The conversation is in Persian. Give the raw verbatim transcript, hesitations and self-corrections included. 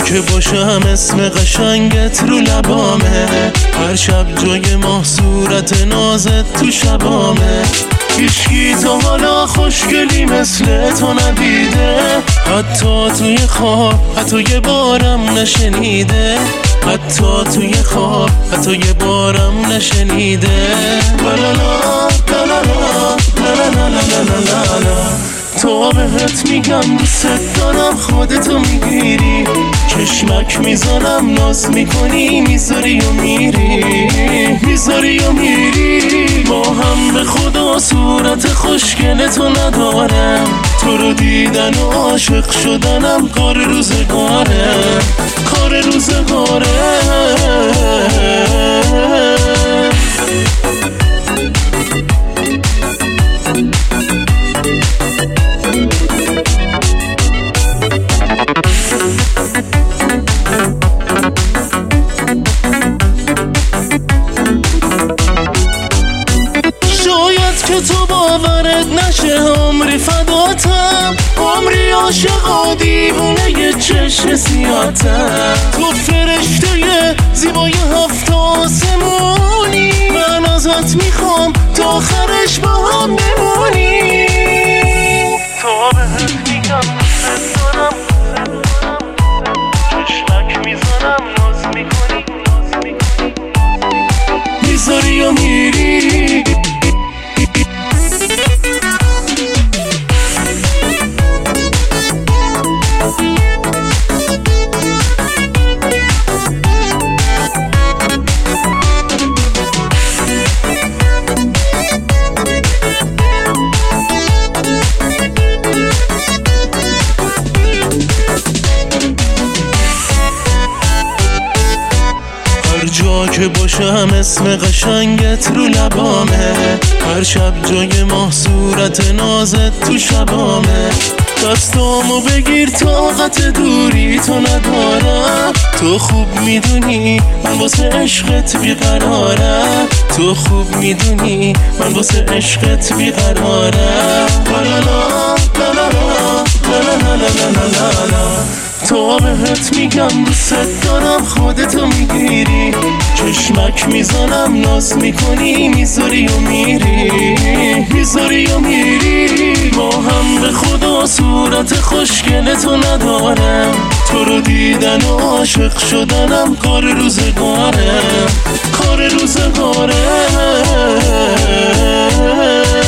که باشم اسم قشنگت رو لبامه، هر شب جای ماه صورت نازت تو شبامه. هیچکی تا حالا خوشگلی مثل تو ندیده، حتی توی خواب حتی یه بارم نشنیده، حتی توی خواب حتی یه بارم نشنیده. لالالا لالالا لالالا لالالا تو بهت میگم دوست دارم، خودتو میگیری، چشمک میزنم ناز میکنی، میذاری و میری، میذاری و میری. با هم به خدا صورت خوشگلتو ندارم، تو رو دیدن و عاشق شدنم کار روزگاره، کار روزگاره. که تو باورت نشه عمری فداتم، عمری عاشق و دیوونه یه چشم سیاتم. تو فرشته زیبای هفت آسمونی، من ازت میخوام تا آخرش با هم بمونی. تو بهت میگم دوست دارم، چشمک میزنم ناز میکنی، میذاری و میری. جا که باشم اسم قشنگت رو لبامه، هر شب جای ماه صورت نازت تو شبامه. دستامو بگیر طاقت دوری تو ندارم، تو خوب میدونی من واسه عشقت بیقرارم، تو خوب میدونی من واسه عشقت بیقرارم. لالالا لالالا لالالا لالالا تو بهت میگم دوست دارم، خودتو میگیری، چشمک میزنم ناز میکنی، میذاری و میری، میذاری و میری. با هم به خدا صورت خوشگلتو ندارم، تو رو دیدن و عاشق شدنم کار روزگاره، کار روزگاره.